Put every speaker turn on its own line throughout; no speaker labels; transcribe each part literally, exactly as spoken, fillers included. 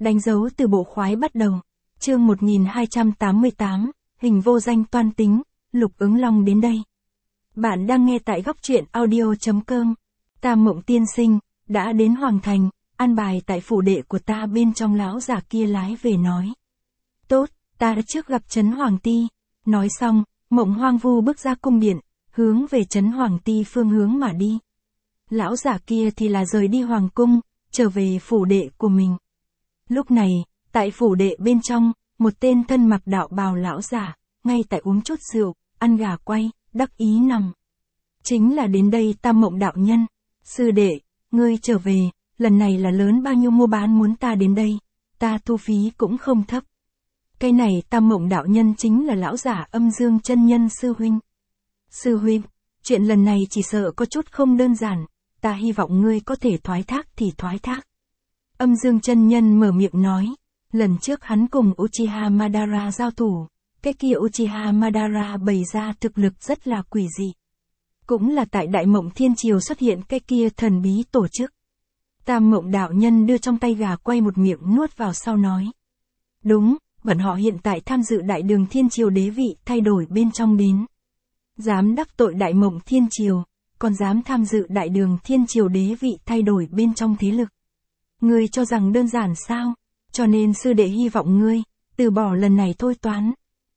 Đánh dấu từ bộ khoái bắt đầu. Chương một nghìn hai trăm tám mươi tám, hình vô danh toan tính, Lục Ứng Long đến đây. Bạn đang nghe tại góc truyện audio chấm com. Tam Mộng tiên sinh, đã đến Hoàng Thành, an bài tại phủ đệ của ta bên trong. Lão giả kia lái về nói. Tốt, ta đã trước gặp Trấn Hoàng Ti. Nói xong, Mộng Hoang Vu bước ra cung điện, hướng về Trấn Hoàng Ti phương hướng mà đi. Lão giả kia thì là rời đi hoàng cung, trở về phủ đệ của mình. Lúc này, tại phủ đệ bên trong, một tên thân mặc đạo bào lão giả, ngay tại uống chút rượu, ăn gà quay, đắc ý nằm. Chính là đến đây Tam Mộng đạo nhân. Sư đệ, ngươi trở về, lần này là lớn bao nhiêu mua bán muốn ta đến đây, ta thu phí cũng không thấp. Cái này Tam Mộng đạo nhân chính là lão giả Âm Dương chân nhân sư huynh. Sư huynh, chuyện lần này chỉ sợ có chút không đơn giản, ta hy vọng ngươi có thể thoái thác thì thoái thác. Âm Dương chân nhân mở miệng nói, lần trước hắn cùng Uchiha Madara giao thủ, cái kia Uchiha Madara bày ra thực lực rất là quỷ dị. Cũng là tại Đại Mộng Thiên Triều xuất hiện cái kia thần bí tổ chức. Tam Mộng đạo nhân đưa trong tay gà quay một miệng nuốt vào sau nói. Đúng, bọn họ hiện tại tham dự Đại Đường Thiên Triều đế vị thay đổi bên trong đến. Dám đắc tội Đại Mộng Thiên Triều, còn dám tham dự Đại Đường Thiên Triều đế vị thay đổi bên trong thế lực. Ngươi cho rằng đơn giản sao? Cho nên sư đệ hy vọng ngươi, từ bỏ lần này thôi toán.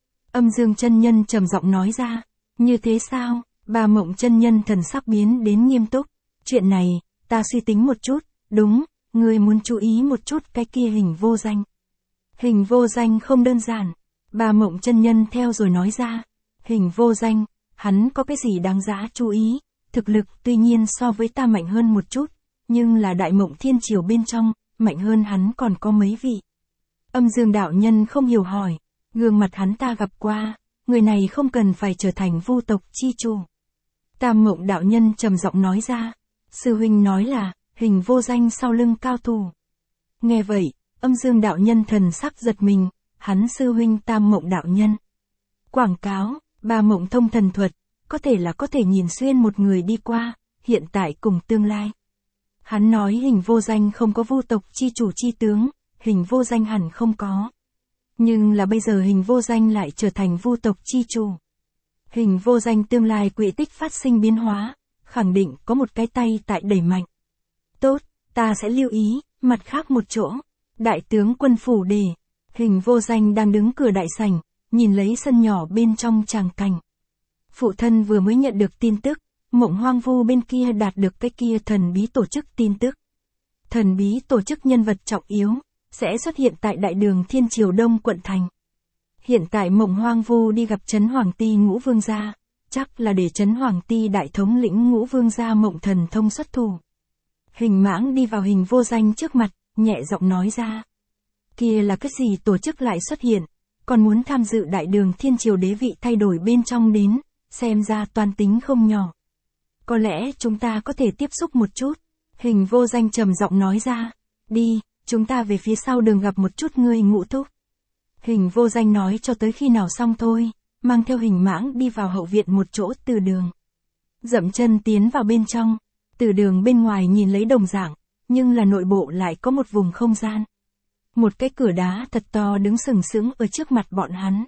Âm Dương chân nhân trầm giọng nói ra. Như thế sao? Ba Mộng chân nhân thần sắc biến đến nghiêm túc. Chuyện này, ta suy tính một chút. Đúng, ngươi muốn chú ý một chút cái kia hình vô danh. Hình vô danh không đơn giản. Ba Mộng chân nhân theo rồi nói ra. Hình vô danh, hắn có cái gì đáng giá chú ý. Thực lực tuy nhiên so với ta mạnh hơn một chút, nhưng là Đại Mộng Thiên Triều bên trong, mạnh hơn hắn còn có mấy vị. Âm Dương đạo nhân không hiểu hỏi, gương mặt hắn ta gặp qua, người này không cần phải trở thành Vu tộc chi chủ. Tam Mộng đạo nhân trầm giọng nói ra, sư huynh nói là, hình vô danh sau lưng cao thủ. Nghe vậy, Âm Dương đạo nhân thần sắc giật mình, hắn sư huynh Tam Mộng đạo nhân. Quảng cáo, Ba Mộng thông thần thuật, có thể là có thể nhìn xuyên một người đi qua, hiện tại cùng tương lai. Hắn nói hình vô danh không có Vu tộc chi chủ chi tướng, hình vô danh hẳn không có. Nhưng là bây giờ hình vô danh lại trở thành Vu tộc chi chủ. Hình vô danh tương lai quỹ tích phát sinh biến hóa, khẳng định có một cái tay tại đẩy mạnh. Tốt, ta sẽ lưu ý, mặt khác một chỗ. Đại tướng quân phủ đề, hình vô danh đang đứng cửa đại sảnh, nhìn lấy sân nhỏ bên trong tràng cảnh. Phụ thân vừa mới nhận được tin tức, Mộng Hoang Vu bên kia đạt được cái kia thần bí tổ chức tin tức. Thần bí tổ chức nhân vật trọng yếu, sẽ xuất hiện tại Đại Đường Thiên Triều Đông quận thành. Hiện tại Mộng Hoang Vu đi gặp Trấn Hoàng Ti Ngũ Vương gia, chắc là để Trấn Hoàng Ti đại thống lĩnh Ngũ Vương gia Mộng Thần Thông xuất thủ. Hình Mãng đi vào hình vô danh trước mặt, nhẹ giọng nói ra. Kia là cái gì tổ chức lại xuất hiện, còn muốn tham dự Đại Đường Thiên Triều đế vị thay đổi bên trong đến, xem ra toan tính không nhỏ. Có lẽ chúng ta có thể tiếp xúc một chút. Hình vô danh trầm giọng nói ra. Đi, chúng ta về phía sau đường gặp một chút ngươi Ngũ thúc. Hình vô danh nói cho tới khi nào xong thôi, mang theo Hình Mãng đi vào hậu viện một chỗ từ đường. Dậm chân tiến vào bên trong, từ đường bên ngoài nhìn lấy đồng dạng, nhưng là nội bộ lại có một vùng không gian. Một cái cửa đá thật to đứng sừng sững ở trước mặt bọn hắn.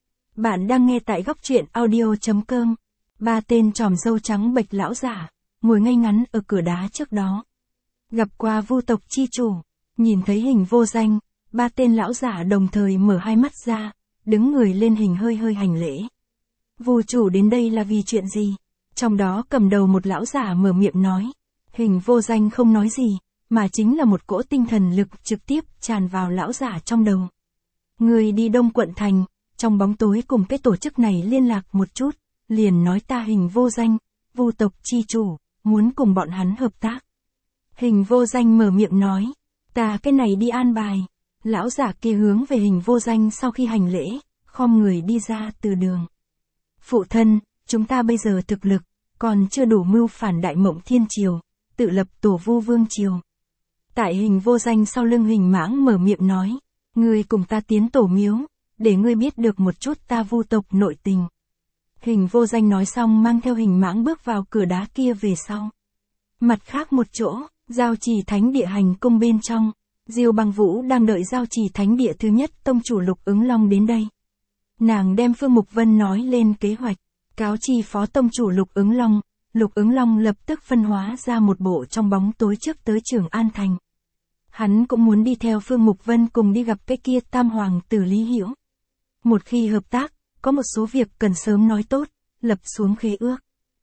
Bạn đang nghe tại góc truyện audio chấm com. Ba tên tròm râu trắng bệch lão giả, ngồi ngay ngắn ở cửa đá trước đó. Gặp qua Vu tộc chi chủ, nhìn thấy hình vô danh, ba tên lão giả đồng thời mở hai mắt ra, đứng người lên hình hơi hơi hành lễ. Vu chủ đến đây là vì chuyện gì? Trong đó cầm đầu một lão giả mở miệng nói. Hình vô danh không nói gì, mà chính là một cỗ tinh thần lực trực tiếp tràn vào lão giả trong đầu. Người đi Đông quận thành, trong bóng tối cùng cái tổ chức này liên lạc một chút, liền nói ta hình vô danh, Vu tộc chi chủ, muốn cùng bọn hắn hợp tác. Hình vô danh mở miệng nói, ta cái này đi an bài. Lão giả kia hướng về hình vô danh sau khi hành lễ, khom người đi ra từ đường. Phụ thân, chúng ta bây giờ thực lực, còn chưa đủ mưu phản Đại Mộng Thiên Triều, tự lập tổ Vu Vương Triều. Tại hình vô danh sau lưng Hình Mãng mở miệng nói, ngươi cùng ta tiến tổ miếu, để ngươi biết được một chút ta Vu tộc nội tình. Hình vô danh nói xong mang theo Hình Mãng bước vào cửa đá kia về sau. Mặt khác một chỗ, giao trì thánh địa hành cung bên trong, Diêu Băng Vũ đang đợi giao trì thánh địa thứ nhất tông chủ Lục Ứng Long đến đây. Nàng đem Phương Mục Vân nói lên kế hoạch, cáo chi phó tông chủ Lục Ứng Long, Lục Ứng Long lập tức phân hóa ra một bộ trong bóng tối trước tới Trường An Thành. Hắn cũng muốn đi theo Phương Mục Vân cùng đi gặp cái kia tam hoàng tử Lý Hiểu. Một khi hợp tác, có một số việc cần sớm nói tốt, lập xuống khế ước.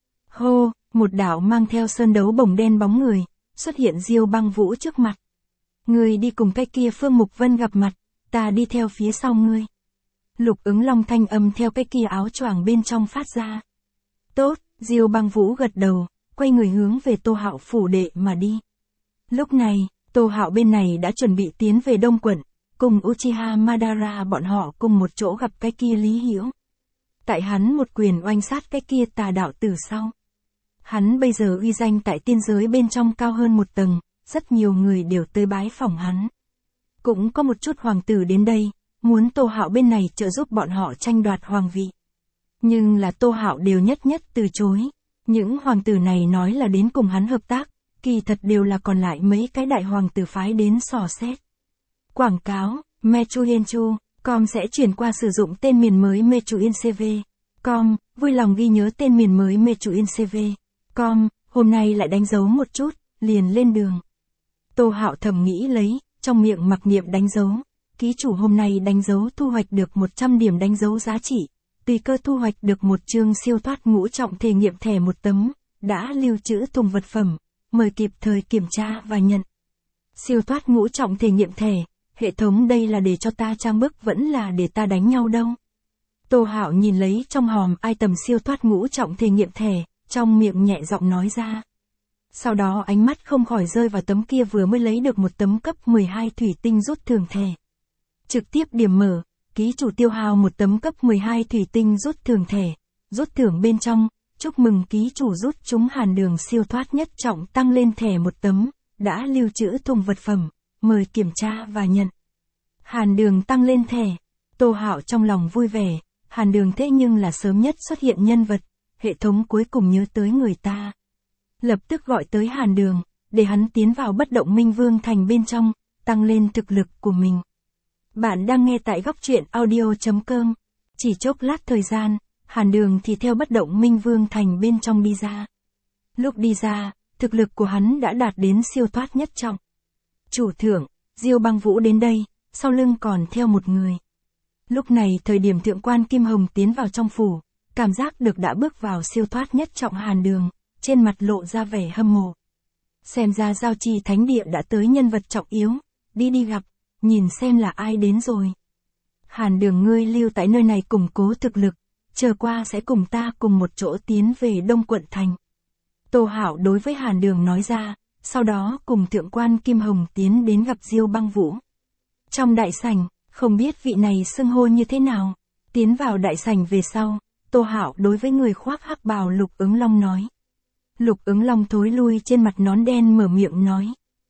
Hô, một đạo mang theo sơn đấu bồng đen bóng người, xuất hiện Diêu Băng Vũ trước mặt. Ngươi đi cùng cái kia Phương Mục Vân gặp mặt, ta đi theo phía sau ngươi. Lục Ứng Long thanh âm theo cái kia áo choàng bên trong phát ra. Tốt, Diêu Băng Vũ gật đầu, quay người hướng về Tô Hạo phủ đệ mà đi. Lúc này, Tô Hạo bên này đã chuẩn bị tiến về Đông quận, cùng Uchiha Madara bọn họ cùng một chỗ gặp cái kia Lý Hiểu. Tại hắn một quyền oanh sát cái kia tà đạo tử sau. Hắn bây giờ uy danh tại tiên giới bên trong cao hơn một tầng, rất nhiều người đều tới bái phỏng hắn. Cũng có một chút hoàng tử đến đây, muốn Tô Hạo bên này trợ giúp bọn họ tranh đoạt hoàng vị. Nhưng là Tô Hạo đều nhất nhất từ chối. Những hoàng tử này nói là đến cùng hắn hợp tác, kỳ thật đều là còn lại mấy cái đại hoàng tử phái đến sò xét. Quảng cáo, Mechuyenchu, com sẽ chuyển qua sử dụng tên miền mới Mechuincv. Com, vui lòng ghi nhớ tên miền mới Mechuincv. Com, hôm nay lại đánh dấu một chút, liền lên đường. Tô Hạo thầm nghĩ lấy, trong miệng mặc niệm đánh dấu. Ký chủ hôm nay đánh dấu thu hoạch được một trăm điểm đánh dấu giá trị. Tùy cơ thu hoạch được một chương siêu thoát ngũ trọng thể nghiệm thẻ một tấm, đã lưu trữ thùng vật phẩm, mời kịp thời kiểm tra và nhận. Siêu thoát ngũ trọng thể nghiệm thẻ, hệ thống đây là để cho ta trang bức vẫn là để ta đánh nhau đâu. Tô Hạo nhìn lấy trong hòm item siêu thoát ngũ trọng thể nghiệm thẻ, trong miệng nhẹ giọng nói ra. Sau đó ánh mắt không khỏi rơi vào tấm kia vừa mới lấy được một tấm cấp mười hai thủy tinh rút thưởng thẻ. Trực tiếp điểm mở, ký chủ tiêu hao một tấm cấp mười hai thủy tinh rút thưởng thẻ. Rút thưởng bên trong, chúc mừng ký chủ rút trúng Hàn Đường siêu thoát nhất trọng tăng lên thẻ một tấm, đã lưu trữ thùng vật phẩm, mời kiểm tra và nhận. Hàn Đường tăng lên thẻ, Tô Hạo trong lòng vui vẻ, Hàn Đường thế nhưng là sớm nhất xuất hiện nhân vật, hệ thống cuối cùng nhớ tới người ta. Lập tức gọi tới Hàn Đường, để hắn tiến vào bất động minh vương thành bên trong, tăng lên thực lực của mình. Bạn đang nghe tại góc truyện audio chấm com. Chỉ chốc lát thời gian, Hàn Đường thì theo bất động minh vương thành bên trong đi ra. Lúc đi ra, thực lực của hắn đã đạt đến siêu thoát nhất trọng. Chủ thượng, Diêu Băng Vũ đến đây, sau lưng còn theo một người. Lúc này thời điểm thượng quan Kim Hồng tiến vào trong phủ, cảm giác được đã bước vào siêu thoát nhất trọng Hàn Đường, trên mặt lộ ra vẻ hâm mộ. Xem ra giao trì thánh địa đã tới nhân vật trọng yếu, đi đi gặp, nhìn xem là ai đến rồi. Hàn Đường ngươi lưu tại nơi này củng cố thực lực, chờ qua sẽ cùng ta cùng một chỗ tiến về Đông quận thành. Tô Hạo đối với Hàn Đường nói ra, sau đó cùng thượng quan Kim Hồng tiến đến gặp Diêu Băng Vũ. Trong đại sảnh, không biết vị này xưng hô như thế nào, tiến vào đại sảnh về sau, Tô Hạo đối với người khoác hắc bào Lục Ứng Long nói. Lục Ứng Long thối lui trên mặt nón đen mở miệng nói.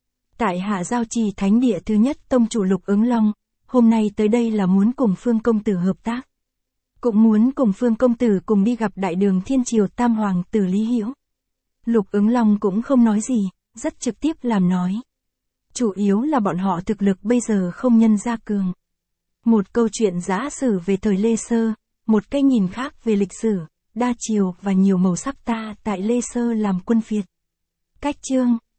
Tại hạ giao trì thánh địa thứ nhất tông chủ Lục Ứng Long, hôm nay tới đây là muốn cùng Phương công tử hợp tác. Cũng muốn cùng Phương công tử cùng đi gặp đại đường thiên triều tam hoàng tử Lý Hiểu. Lục Ứng Long cũng không nói gì, rất trực tiếp làm nói. Chủ yếu là bọn họ thực lực bây giờ không nhân ra cường. Một câu chuyện giả sử về thời Lê Sơ, một cái nhìn khác về lịch sử, đa chiều và nhiều màu sắc ta tại Lê Sơ làm quân phiệt. Cách chương